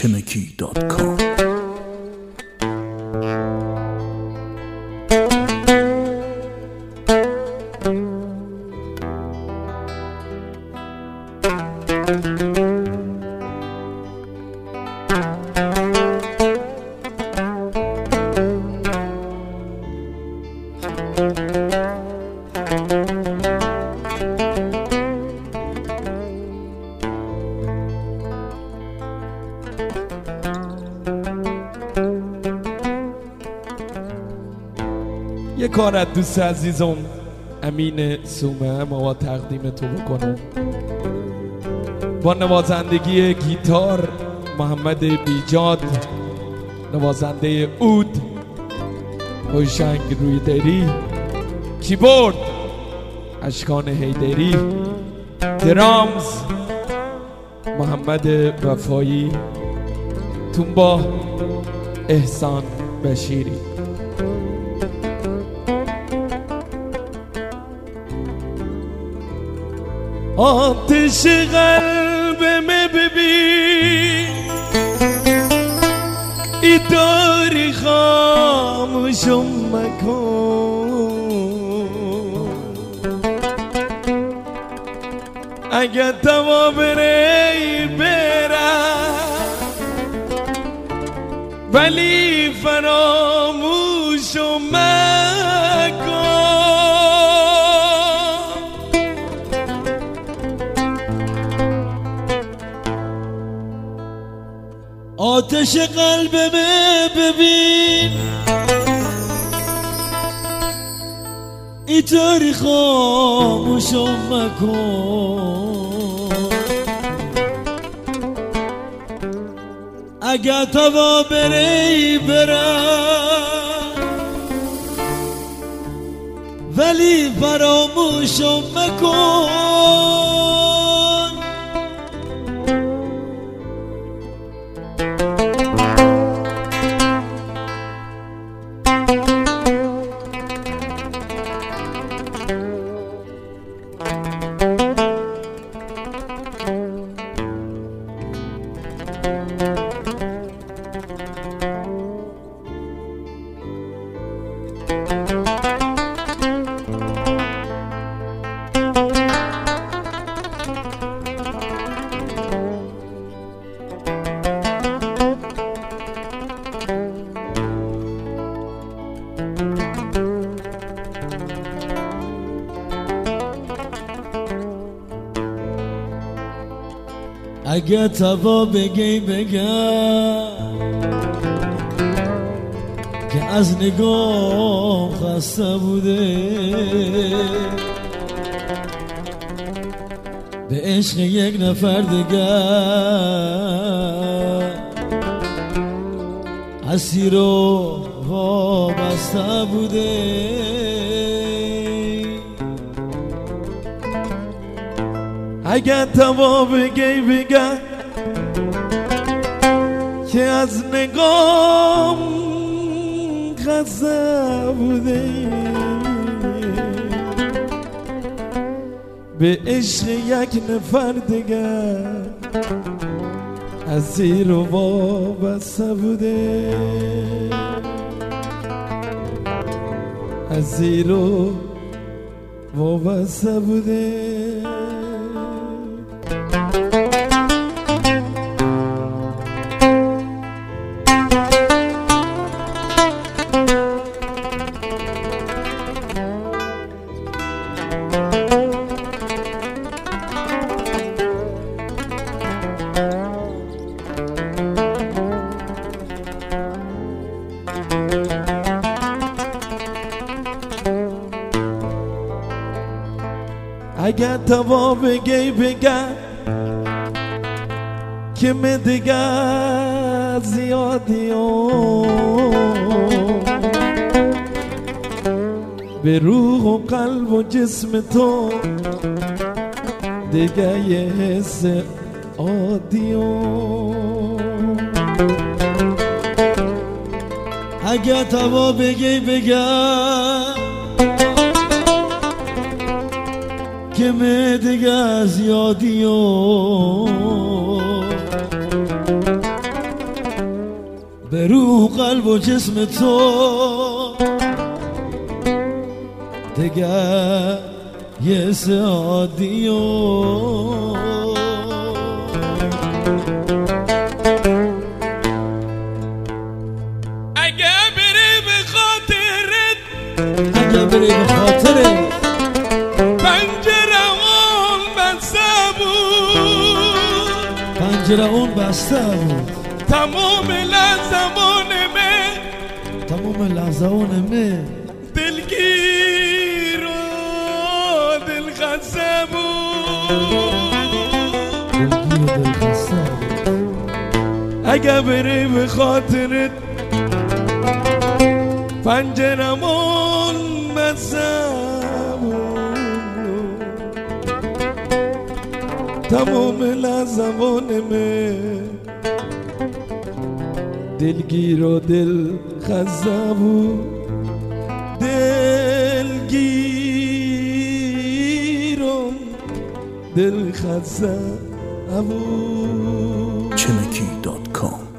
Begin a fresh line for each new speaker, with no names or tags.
چمکی.com.
یه کار از دوست عزیزم امین سومه ما تقدیم تو بکنم با نوازندگی گیتار محمد بیجاد، نوازنده عود هوشنگ رویدری، کیبورد اشکان حیدری، درامز محمد وفایی، تونبا احسان بشیری. آتش قلبم ببین ای داری خاموشم مکن، اگه توا بره برم ولی فراموشم مکن.
آتش قلبم ببین اینطوری خاموشم مکن، اگه توا بری برم ولی فراموشم مکن. اگه توا بگی بگم که از نگاه خسته بوده، به عشق یک نفر دیگر اسیر و وابسته بوده.
اگه توا بگی بگم که از نگام خسته بوده، به عشق یک نفر دیگر اسیر و وابسته بوده، اسیر و وابسته بوده. اگه توا بگی بگم که من دیگر زیادیم به روح و قلب و جسم تو دیگه یه حس عادیم.
اگه توا بگی بگم که من دیگه زیادیم به روح قلب و جسم تو دگر یه سعادی و
اگه بری به خاطرت
پنجره اون بسته بود
تمام
لحظه من
دلگیر و دلخسته بود اگه بری به خاطرت پنجرمون بسته بود تمام لحظمون من دلگیر و دل خسته بود دلگیر و دل خسته بود
chemaki.com